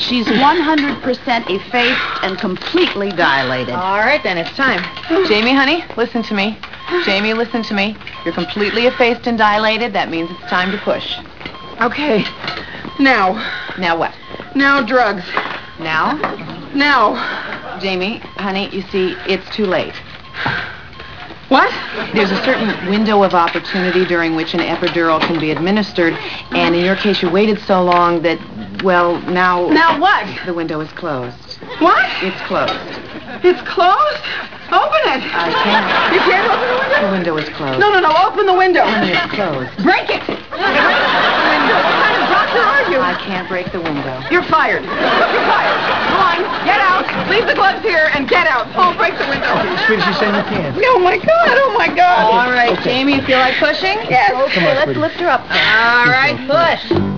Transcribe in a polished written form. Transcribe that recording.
She's 100% effaced and completely dilated. All right, then, it's time. Jamie, honey, listen to me. Jamie, listen to me. You're completely effaced and dilated. That means it's time to push. Okay. Now. Now what? Now drugs. Now? Now. Jamie, honey, you see, it's too late. What? There's a certain window of opportunity during which an epidural can be administered, and in your case, you waited so long that, well, now... Now what? The window is closed. What? It's closed. It's closed? Open it! I can't. You can't open the window? The window is closed. No, open the window. It's closed. Break it! What kind of doctor are you? I can't break the window. You're fired. You're fired. Go on, get out. Leave the gloves here and get out. Don't break the window. Sweetie, she's saying you can't. Oh, my God. Oh, my God. All right, Jamie, you feel like pushing? Yes. Okay, let's lift her up then. All right, push.